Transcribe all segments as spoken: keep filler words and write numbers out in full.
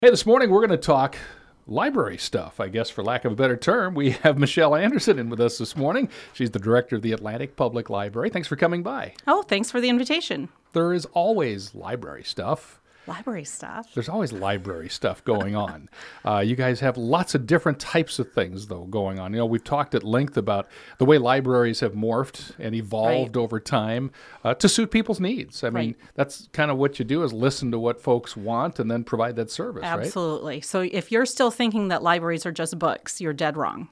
Hey, this morning we're going to talk library stuff, I guess, for lack of a better term. We have Michelle Anderson in with us this morning. She's the director of the Atlantic Public Library. Thanks for coming by. Oh, thanks for the invitation. There is always library stuff. Library stuff. There's always library stuff going on. uh, you guys have lots of different types of things, though, going on. You know, we've talked at length about the way libraries have morphed and evolved Right. over time uh, to suit people's needs. I mean, Right. that's kind of what you do is listen to what folks want and then provide that service, right? Absolutely. So if you're still thinking that libraries are just books, you're dead wrong.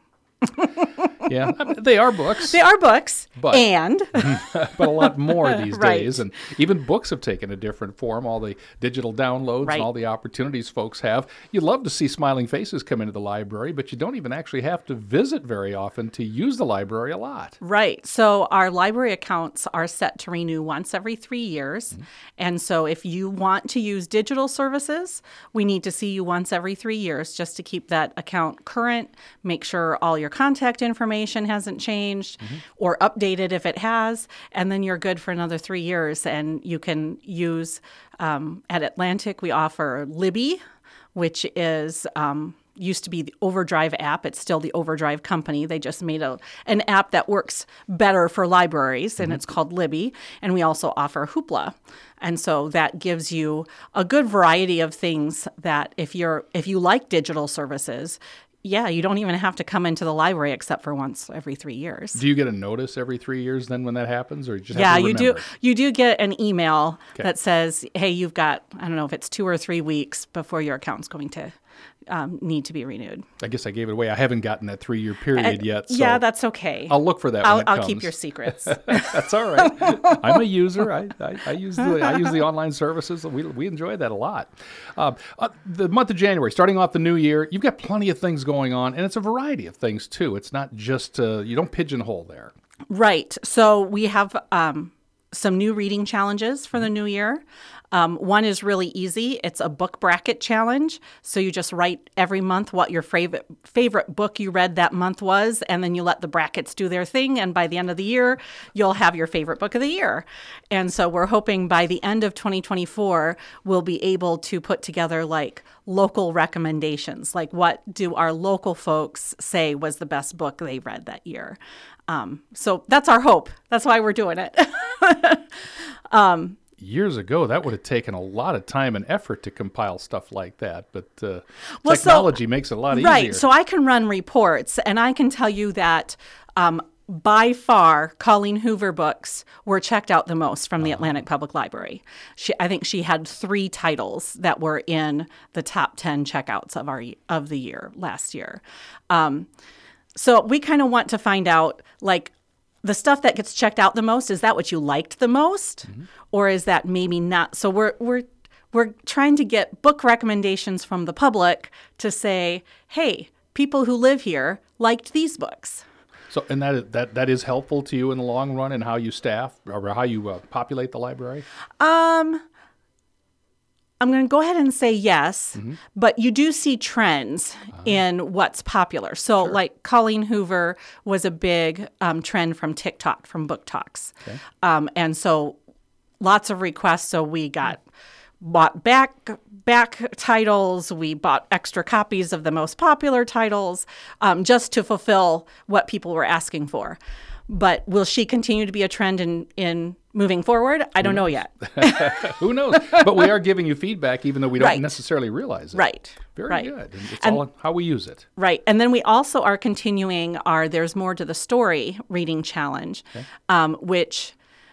Yeah, I mean, they are books. They are books, But- and but a lot more these Right. days. And even books have taken a different form, all the digital downloads Right. and all the opportunities folks have. You love to see smiling faces come into the library, but you don't even actually have to visit very often to use the library a lot. right. So our library accounts are set to renew once every three years. Mm-hmm. And so if you want to use digital services, we need to see you once every three years just to keep that account current, make sure all your contact information hasn't changed Mm-hmm. or updated if it has, and then you're good for another three years. And you can use, um, at Atlantic, we offer Libby, which is um, used to be the Overdrive app. It's still the Overdrive company. They just made a an app that works better for libraries, and it's called Libby. And we also offer Hoopla. And so that gives you a good variety of things that if you're if you like digital services, yeah, you don't even have to come into the library except for once every three years. Do you get a notice every three years then when that happens, or you just Yeah, have to you do. remember? You do get an email Okay. that says, "Hey, you've got I don't know if it's two or three weeks before your account's going to um, need to be renewed." I guess I gave it away. I haven't gotten that three-year period yet, so yeah, that's okay. I'll look for that I'll, when it I'll comes. keep your secrets. That's all right. I'm a user. I, I, I use the I use the online services. We we enjoy that a lot. Um, uh, the month of January, starting off the new year, you've got plenty of things going on, and it's a variety of things too. It's not just uh, you don't pigeonhole there. Right. So we have um, some new reading challenges for the new year. Um, one is really easy. It's a book bracket challenge. So you just write every month what your favorite favorite book you read that month was, and then you let the brackets do their thing. And by the end of the year, you'll have your favorite book of the year. And so we're hoping by the end of twenty twenty-four, we'll be able to put together like local recommendations. Like what do our local folks say was the best book they read that year? Um, so that's our hope. That's why we're doing it. Years ago, that would have taken a lot of time and effort to compile stuff like that, but uh, Well, so- technology makes it a lot easier. Right. So I can run reports, and I can tell you that um, by far, Colleen Hoover books were checked out the most from the Atlantic Public Library. She, I think she had three titles that were in the top ten checkouts of our of the year last year. Um, so we kind of want to find out, like, the stuff that gets checked out the most, is that what you liked the most? Or is that maybe not? So we're we're we're trying to get book recommendations from the public to say, hey, people who live here liked these books. So, and that is, that that is helpful to you in the long run in how you staff or how you uh, populate the library. Um, I'm going to go ahead and say yes, but you do see trends in what's popular. So, like Colleen Hoover was a big um, trend from TikTok, from Book Talks, um, and so lots of requests. So we got bought back back titles. We bought extra copies of the most popular titles um, just to fulfill what people were asking for. But will she continue to be a trend in, in moving forward? I don't know yet. Who knows? But we are giving you feedback, even though we don't Right. necessarily realize it. Right. Very right. good. And it's And- all in how we use it. Right. And then we also are continuing our There's More to the Story reading challenge, um, which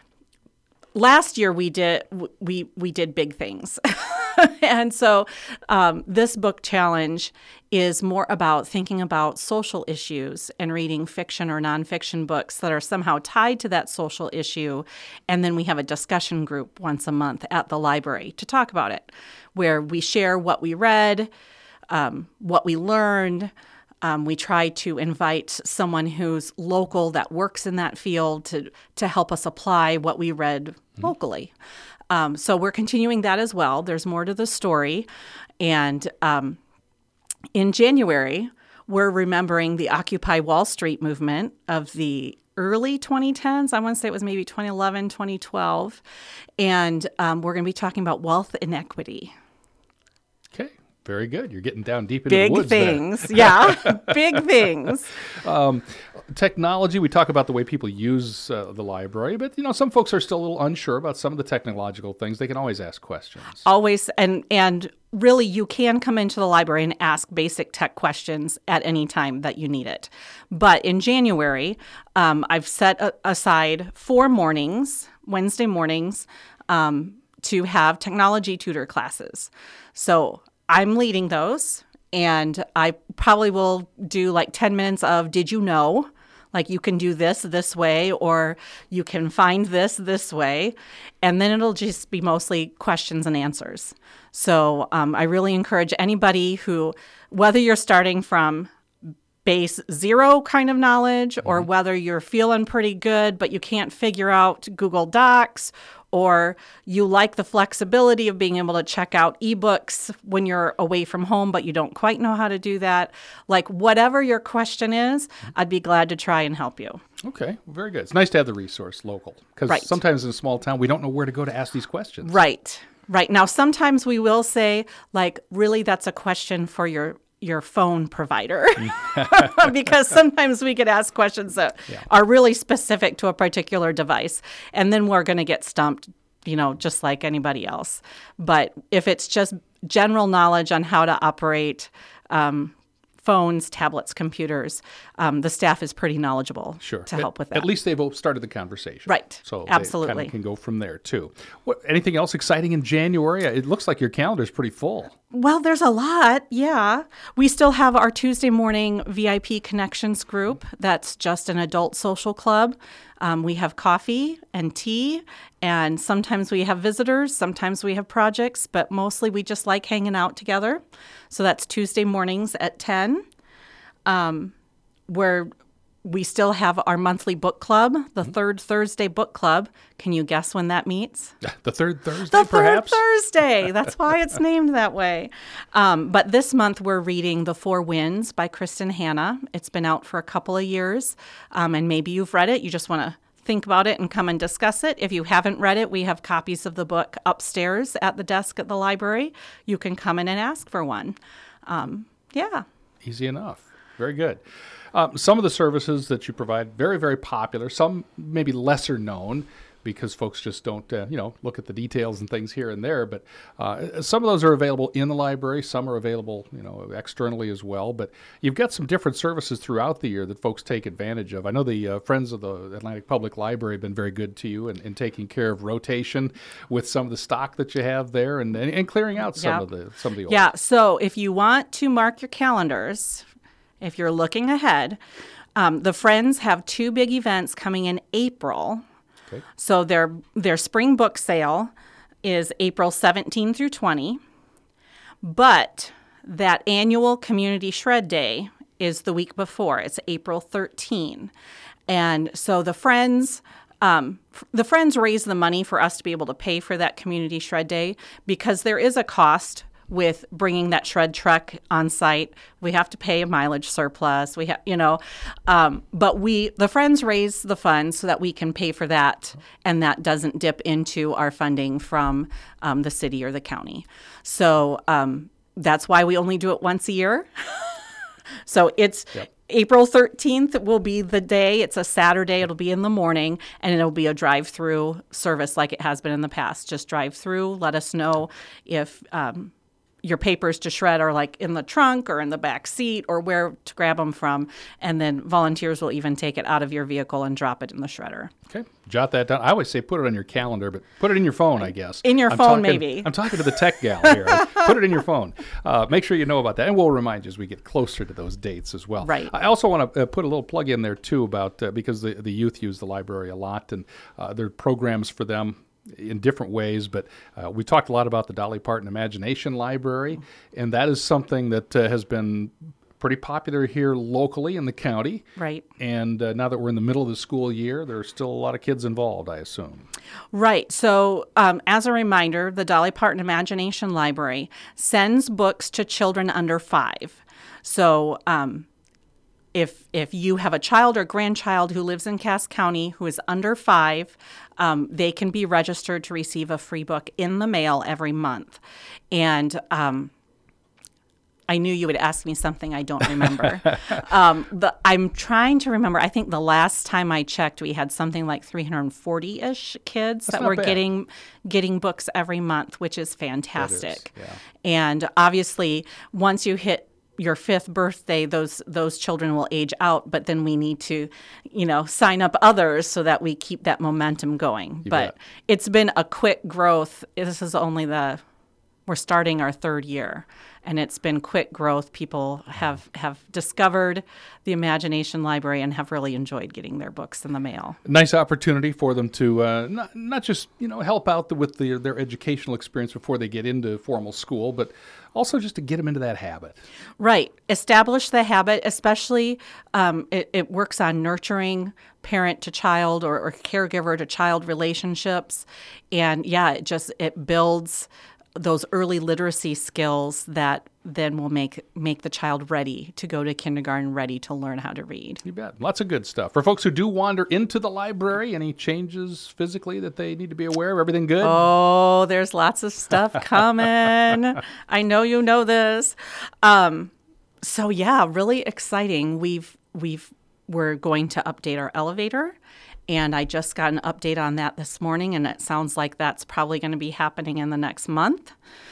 last year we did we we did big things. And so um, this book challenge is more about thinking about social issues and reading fiction or nonfiction books that are somehow tied to that social issue. And then we have a discussion group once a month at the library to talk about it, where we share what we read, um, what we learned. Um, we try to invite someone who's local that works in that field to to help us apply what we read locally. Um, so we're continuing that as well. There's more to the story. And um, in January, we're remembering the Occupy Wall Street movement of the early twenty tens. I want to say it was maybe twenty eleven, twenty twelve. And um, we're going to be talking about wealth inequity. Okay. Very good. You're getting down deep into Big the woods things. Yeah, big things. Um, technology, we talk about the way people use uh, the library, but, you know, some folks are still a little unsure about some of the technological things. They can always ask questions. Always, and and really, you can come into the library and ask basic tech questions at any time that you need it. But in January, um, I've set a- aside four mornings, Wednesday mornings, um, to have technology tutor classes. So I'm leading those, and I probably will do like ten minutes of did you know? Like you can do this this way, or you can find this this way. And then it'll just be mostly questions and answers. So um, I really encourage anybody who, whether you're starting from base zero kind of knowledge, or mm-hmm. whether you're feeling pretty good, but you can't figure out Google Docs, or you like the flexibility of being able to check out ebooks when you're away from home, but you don't quite know how to do that. Like whatever your question is, I'd be glad to try and help you. Okay, well, very good. It's nice to have the resource local, because right. sometimes in a small town, we don't know where to go to ask these questions. Right, right. Now, sometimes we will say, like, really, that's a question for your your phone provider, because sometimes we get asked questions that yeah. are really specific to a particular device, and then we're going to get stumped, you know, just like anybody else. But if it's just general knowledge on how to operate um, phones, tablets, computers, um, the staff is pretty knowledgeable sure. to at, help with that. At least they've started the conversation. Right. So absolutely. they kind of can go from there, too. What, anything else exciting in January? It looks like your calendar is pretty full. Well, there's a lot, yeah. We still have our Tuesday morning V I P Connections group. That's just an adult social club. Um, we have coffee and tea, and sometimes we have visitors, sometimes we have projects, but mostly we just like hanging out together. So that's Tuesday mornings at ten, um, where we still have our monthly book club, the mm-hmm. third Thursday book club. Can you guess when that meets? The third Thursday, the perhaps? The third Thursday. That's why it's named that way. Um, but this month we're reading The Four Winds by Kristen Hanna. It's been out for a couple of years, um, and maybe you've read it. You just want to think about it and come and discuss it. If you haven't read it, we have copies of the book upstairs at the desk at the library. You can come in and ask for one. Um, yeah. Easy enough. Very good. Um, some of the services that you provide, very, very popular. Some maybe lesser known because folks just don't, uh, you know, look at the details and things here and there. But uh, some of those are available in the library. Some are available, you know, externally as well. But you've got some different services throughout the year that folks take advantage of. I know the uh, Friends of the Atlantic Public Library have been very good to you in, in taking care of rotation with some of the stock that you have there, and and, and clearing out some yeah. of the some of the old. Yeah. So if you want to mark your calendars, if you're looking ahead, um, the Friends have two big events coming in April. Okay. So their their spring book sale is April seventeenth through twentieth, but that annual Community Shred Day is the week before. It's April thirteenth. And so the Friends um, the Friends raise the money for us to be able to pay for that Community Shred Day, because there is a cost with bringing that shred truck on site. We have to pay a mileage surplus. We have, you know, um, but we, the Friends raise the funds so that we can pay for that, and that doesn't dip into our funding from um, the city or the county. So um, that's why we only do it once a year. So it's yep. April thirteenth will be the day. It's a Saturday. It'll be in the morning, and it'll be a drive-through service like it has been in the past. Just drive through. Let us know if um, your papers to shred are like in the trunk or in the back seat or where to grab them from, and then volunteers will even take it out of your vehicle and drop it in the shredder. Okay, jot that down. I always say put it on your calendar, but put it in your phone, I guess. In your I'm phone, talking, maybe. I'm talking to the tech gal here. Put it in your phone. Uh, make sure you know about that, and we'll remind you as we get closer to those dates as well. Right. I also want to uh, put a little plug in there, too, about uh, because the, the youth use the library a lot, and uh, there are programs for them in different ways, but uh, we talked a lot about the Dolly Parton Imagination Library, and that is something that uh, has been pretty popular here locally in the county. Right. And uh, now that we're in the middle of the school year, there are still a lot of kids involved, I assume. Right. So um, as a reminder, the Dolly Parton Imagination Library sends books to children under five. So um, if if you have a child or grandchild who lives in Cass County who is under five, um, they can be registered to receive a free book in the mail every month. And um, I knew you would ask me something I don't remember. um, the, I'm trying to remember. I think the last time I checked, we had something like three hundred forty-ish kids That's that not were bad. getting getting books every month, which is fantastic. yeah. And obviously, once you hit your fifth birthday, those those children will age out. But then we need to, you know, sign up others so that we keep that momentum going. You but bet. it's been a quick growth. This is only the we're starting our third year, and it's been quick growth. People have, have discovered the Imagination Library and have really enjoyed getting their books in the mail. Nice opportunity for them to uh, not, not just, you know, help out the, with the, their educational experience before they get into formal school, but also just to get them into that habit. Right. Establish the habit, especially um, it, it works on nurturing parent to child or, or caregiver to child relationships. And yeah, it just, it builds those early literacy skills that then will make make the child ready to go to kindergarten, ready to learn how to read. You bet. Lots of good stuff. For folks who do wander into the library, any changes physically that they need to be aware of? Everything good? Oh, there's lots of stuff coming. I know you know this. Um, so yeah, really exciting. We've we've we're going to update our elevator. And I just got an update on that this morning, and it sounds like that's probably going to be happening in the next month.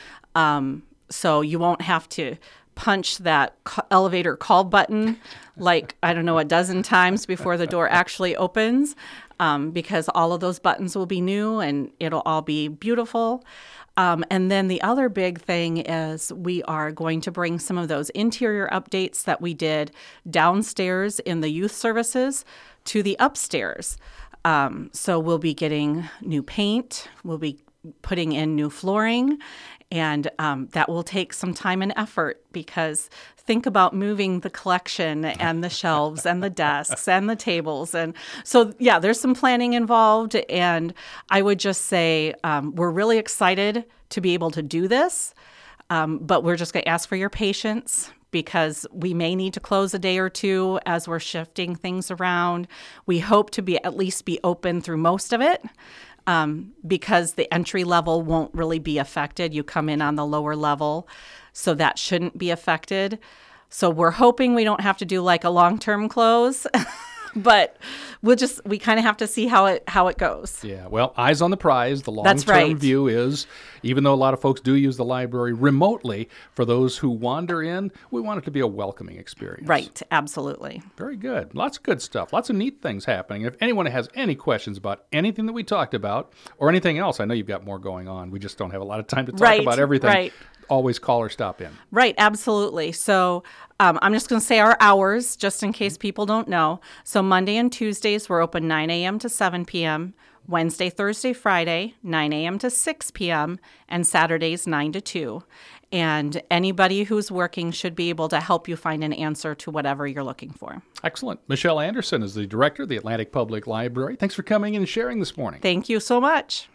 Um, so you won't have to punch that ca- elevator call button like, I don't know, a dozen times before the door actually opens, um, because all of those buttons will be new and it'll all be beautiful. Um, and then the other big thing is we are going to bring some of those interior updates that we did downstairs in the youth services to the upstairs. Um, so we'll be getting new paint, we'll be putting in new flooring, and um, that will take some time and effort because think about moving the collection and the shelves and the desks and the tables. And so, yeah, there's some planning involved. And I would just say um, we're really excited to be able to do this, um, but we're just going to ask for your patience because we may need to close a day or two as we're shifting things around. We hope to be at least be open through most of it. Um, because the entry level won't really be affected. You come in on the lower level, so that shouldn't be affected. So we're hoping we don't have to do like a long-term close, but we'll just, we kind of have to see how it how it goes. Yeah, well, eyes on the prize. The That's long-term right. view is, even though a lot of folks do use the library remotely, for those who wander in, we want it to be a welcoming experience. Right, absolutely. Very good. Lots of good stuff. Lots of neat things happening. If anyone has any questions about anything that we talked about or anything else, I know you've got more going on. We just don't have a lot of time to talk Right, about everything. right. Always call or stop in. Right, absolutely. So um, I'm just going to say our hours, just in case people don't know. So Monday and Tuesdays, we're open nine a.m. to seven p.m., Wednesday, Thursday, Friday, nine a.m. to six p.m., and Saturdays, nine to two. And anybody who's working should be able to help you find an answer to whatever you're looking for. Excellent. Michelle Anderson is the director of the Atlantic Public Library. Thanks for coming in and sharing this morning. Thank you so much.